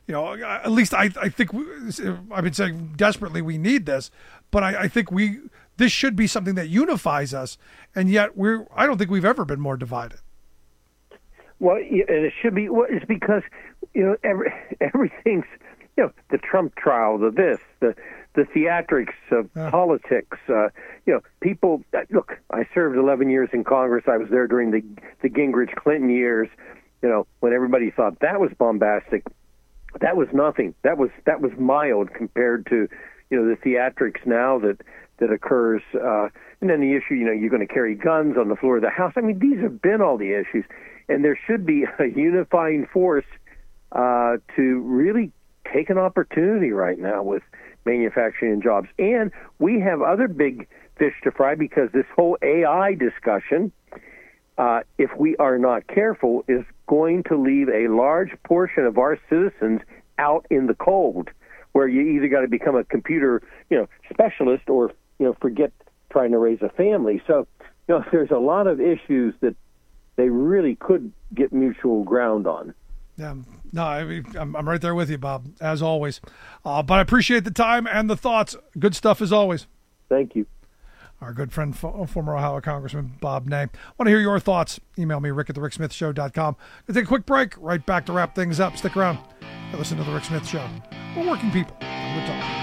at least I think I've been saying desperately we need this, but I think this should be something that unifies us, and yet I don't think we've ever been more divided. Well, and it should be. Well, it's because everything's the Trump trial, the theatrics of politics. People. Look, I served 11 years in Congress. I was there during the Gingrich Clinton years. When everybody thought that was bombastic, that was nothing. That was mild compared to the theatrics now that occurs. And then the issue, you're going to carry guns on the floor of the House. I mean, these have been all the issues, and there should be a unifying force to really take an opportunity right now with manufacturing and jobs. And we have other big fish to fry, because this whole AI discussion, if we are not careful, is going to leave a large portion of our citizens out in the cold, where you either got to become a computer, specialist, or forget trying to raise a family. So, there's a lot of issues that they really could get mutual ground on. Yeah, no, I'm right there with you, Bob, as always. But I appreciate the time and the thoughts. Good stuff as always. Thank you. Our good friend, former Ohio Congressman Bob Ney. Want to hear your thoughts? Email me, rick@thericksmithshow.com. We'll take a quick break. Right back to wrap things up. Stick around. You listen to The Rick Smith Show. We're working people. Good talk.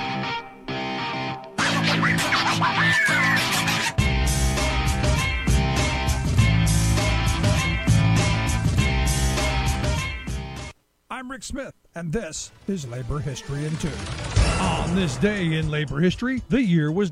I'm Rick Smith, and this is Labor History in 2. On this day in labor history, the year was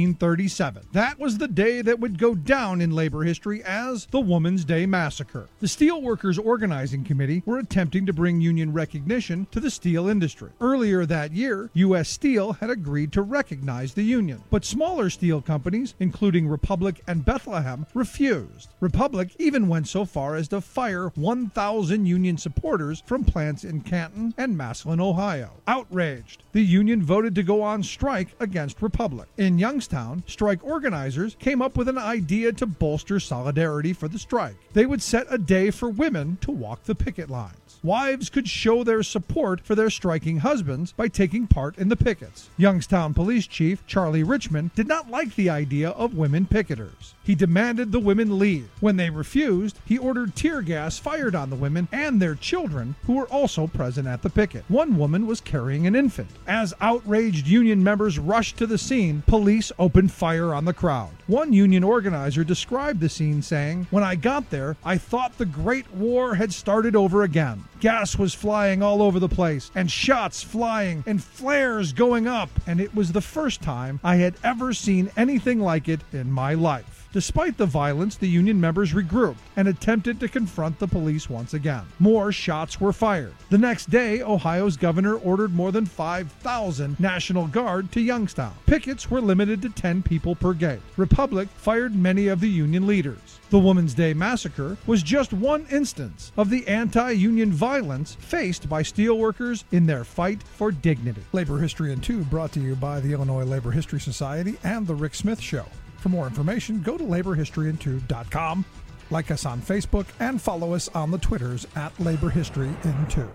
1937. That was the day that would go down in labor history as the Woman's Day Massacre. The Steelworkers Organizing Committee were attempting to bring union recognition to the steel industry. Earlier that year, U.S. Steel had agreed to recognize the union, but smaller steel companies, including Republic and Bethlehem, refused. Republic even went so far as to fire 1,000 union supporters from plants in Canton and Massillon, Ohio. Outraged, the union voted to go on strike against Republic. In Youngstown, strike organizers came up with an idea to bolster solidarity for the strike. They would set a day for women to walk the picket lines. Wives could show their support for their striking husbands by taking part in the pickets. Youngstown Police Chief Charlie Richmond did not like the idea of women picketers. He demanded the women leave. When they refused, he ordered tear gas fired on the women and their children, who were also present at the picket. One woman was carrying an infant. As outraged union members rushed to the scene, police opened fire on the crowd. One union organizer described the scene saying, "When I got there, I thought the Great War had started over again. Gas was flying all over the place, and shots flying, and flares going up, and it was the first time I had ever seen anything like it in my life." Despite the violence, the union members regrouped and attempted to confront the police once again. More shots were fired. The next day, Ohio's governor ordered more than 5,000 National Guard to Youngstown. Pickets were limited to 10 people per gate. Republic fired many of the union leaders. The Woman's Day Massacre was just one instance of the anti-union violence faced by steelworkers in their fight for dignity. Labor History in 2 brought to you by the Illinois Labor History Society and The Rick Smith Show. For more information, go to laborhistoryin2.com, like us on Facebook, and follow us on the Twitters at laborhistoryin2.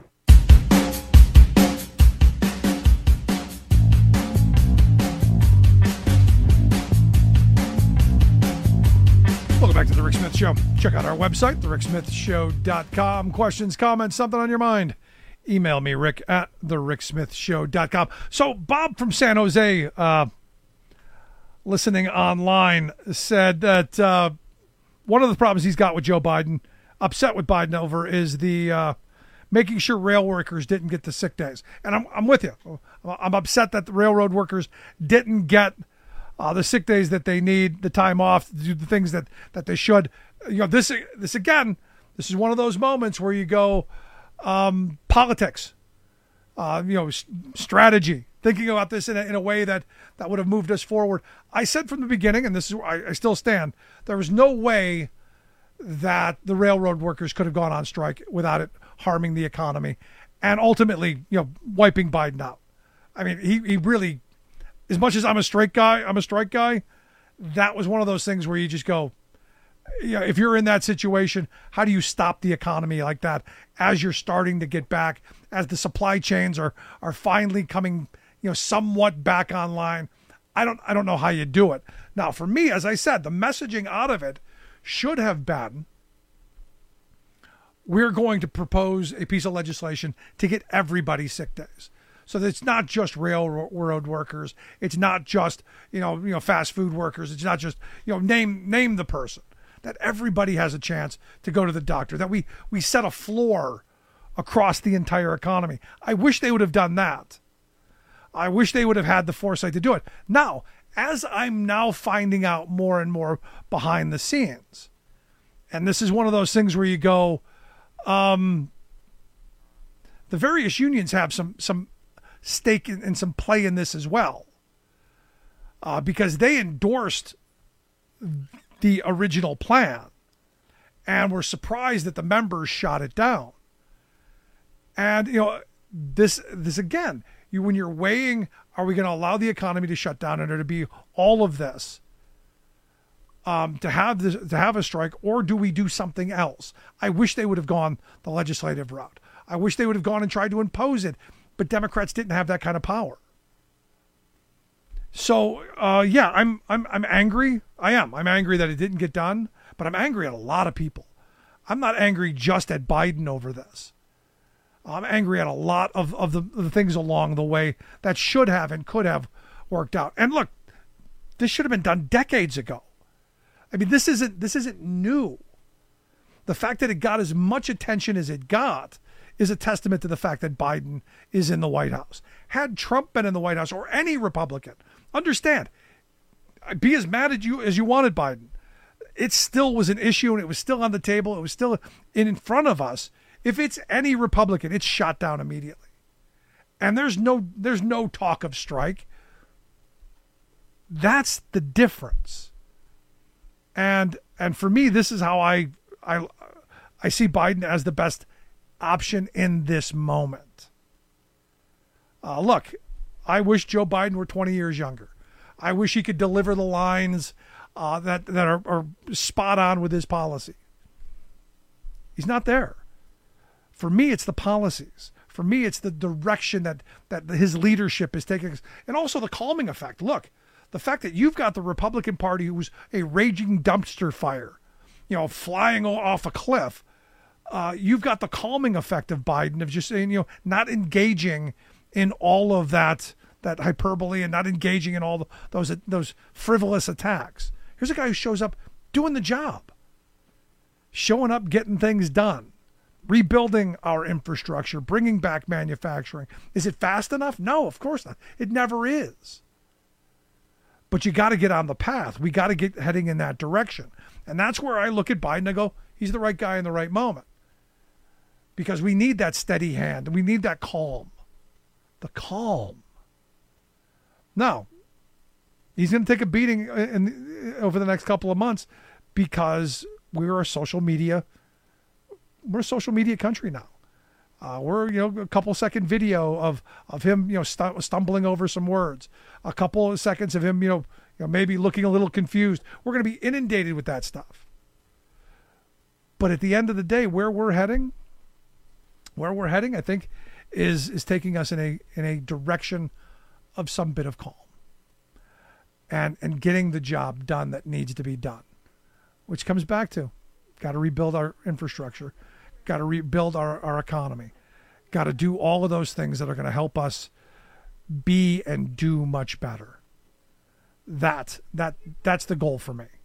Welcome back to The Rick Smith Show. Check out our website, thericksmithshow.com. Questions, comments, something on your mind? Email me, rick@thericksmithshow.com. So Bob from San Jose, listening online, said that one of the problems he's got with Joe Biden, upset with Biden over, is the making sure rail workers didn't get the sick days. And I'm with you. I'm upset that the railroad workers didn't get the sick days that they need, the time off to do the things that they should. This again, this is one of those moments where you go, politics, strategy, thinking about this in a way that would have moved us forward. I said from the beginning, and this is where I still stand, there was no way that the railroad workers could have gone on strike without it harming the economy and ultimately, wiping Biden out. I mean, he really, as much as I'm a strike guy, that was one of those things where you just go, if you're in that situation, how do you stop the economy like that as you're starting to get back, as the supply chains are finally coming, somewhat back online? I don't know how you do it. Now, for me, as I said, the messaging out of it should have been, we're going to propose a piece of legislation to get everybody sick days. So that it's not just railroad workers. It's not just, fast food workers. It's not just, name the person. That everybody has a chance to go to the doctor. That we set a floor across the entire economy. I wish they would have done that. I wish they would have had the foresight to do it. Now, as I'm now finding out more and more behind the scenes, and this is one of those things where you go, the various unions have some stake and some play in this as well, because they endorsed the original plan and were surprised that the members shot it down. And this again, when you're weighing, are we going to allow the economy to shut down and there to be all of this, to have a strike, or do we do something else? I wish they would have gone the legislative route. I wish they would have gone and tried to impose it, but Democrats didn't have that kind of power. So I'm angry. I'm angry that it didn't get done, but I'm angry at a lot of people. I'm not angry just at Biden over this. I'm angry at a lot of the things along the way that should have and could have worked out. And look, this should have been done decades ago. I mean, this isn't new. The fact that it got as much attention as it got is a testament to the fact that Biden is in the White House. Had Trump been in the White House, or any Republican, understand, be as mad at you as you wanted Biden, it still was an issue and it was still on the table. It was still in front of us. If it's any Republican, it's shot down immediately. And there's no talk of strike. That's the difference. And for me, this is how I see Biden as the best option in this moment. Look, I wish Joe Biden were 20 years younger. I wish he could deliver the lines that are spot on with his policy. He's not there. For me, it's the policies. For me, it's the direction that his leadership is taking. And also the calming effect. Look, the fact that you've got the Republican Party who's a raging dumpster fire, flying off a cliff. You've got the calming effect of Biden of just saying, not engaging in all of that hyperbole and not engaging in all those frivolous attacks. Here's a guy who shows up doing the job, showing up, getting things done. Rebuilding our infrastructure, bringing back manufacturing. Is it fast enough? No, of course not. It never is. But you got to get on the path. We got to get heading in that direction. And that's where I look at Biden and go, he's the right guy in the right moment. Because we need that steady hand. We need that calm. The calm. Now, he's going to take a beating over the next couple of months because we're a social media country now. We're a couple second video of him stumbling over some words, a couple of seconds of him maybe looking a little confused. We're going to be inundated with that stuff. But at the end of the day, where we're heading, I think, is taking us in a direction of some bit of calm and getting the job done that needs to be done, which comes back to got to rebuild our infrastructure. Got to rebuild our economy. Got to do all of those things that are going to help us be and do much better. That's the goal for me.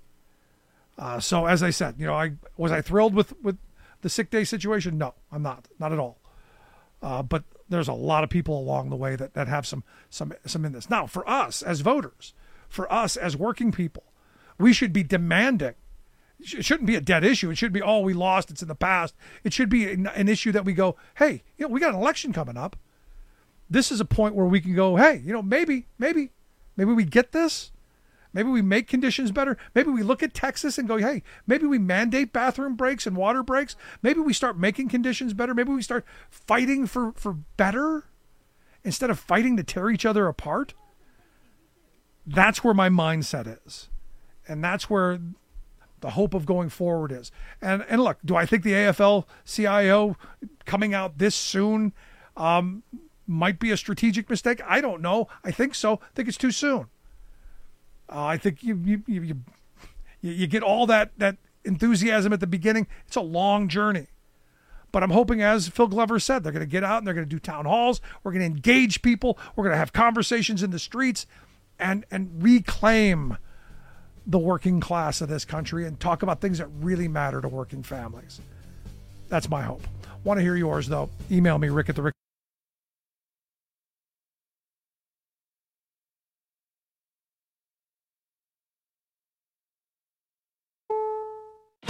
So as I said, was I thrilled with the sick day situation? No, I'm not at all. But there's a lot of people along the way that have some in this. Now, for us as voters, for us as working people, we should be demanding. It shouldn't be a dead issue. It should be, we lost. It's in the past. It should be an issue that we go, hey, we got an election coming up. This is a point where we can go, hey, maybe we get this. Maybe we make conditions better. Maybe we look at Texas and go, hey, maybe we mandate bathroom breaks and water breaks. Maybe we start making conditions better. Maybe we start fighting for better instead of fighting to tear each other apart. That's where my mindset is. And that's where the hope of going forward is. And look, do I think the AFL-CIO coming out this soon might be a strategic mistake? I don't know. I think so. I think it's too soon. I think you get all that enthusiasm at the beginning. It's a long journey. But I'm hoping, as Phil Glover said, they're going to get out and they're going to do town halls. We're going to engage people. We're going to have conversations in the streets and reclaim the working class of this country and talk about things that really matter to working families. That's my hope. Want to hear yours, though. Email me, Rick at the Rick.